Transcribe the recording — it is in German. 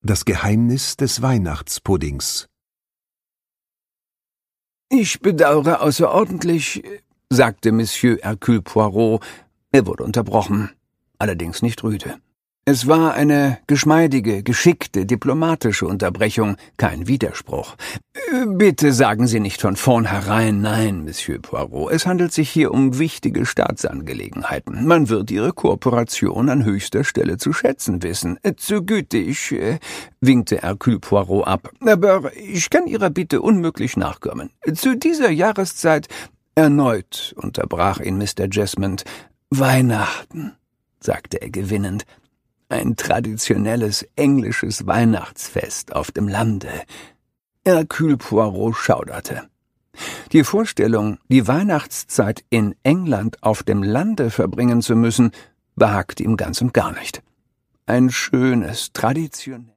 Das Geheimnis des Weihnachtspuddings. »Ich bedauere außerordentlich«, sagte Monsieur Hercule Poirot. Er wurde unterbrochen, allerdings nicht rüde. Es war eine geschmeidige, geschickte, diplomatische Unterbrechung, kein Widerspruch. »Bitte sagen Sie nicht von vornherein nein, Monsieur Poirot. Es handelt sich hier um wichtige Staatsangelegenheiten. Man wird Ihre Kooperation an höchster Stelle zu schätzen wissen. Zu gütig«, winkte Hercule Poirot ab. »Aber ich kann Ihrer Bitte unmöglich nachkommen. Zu dieser Jahreszeit...« Erneut unterbrach ihn Mr. Jesmond. »Weihnachten«, sagte er gewinnend. »Ein traditionelles englisches Weihnachtsfest auf dem Lande.« Hercule Poirot schauderte. Die Vorstellung, die Weihnachtszeit in England auf dem Lande verbringen zu müssen, behagte ihm ganz und gar nicht. Ein schönes, traditionelles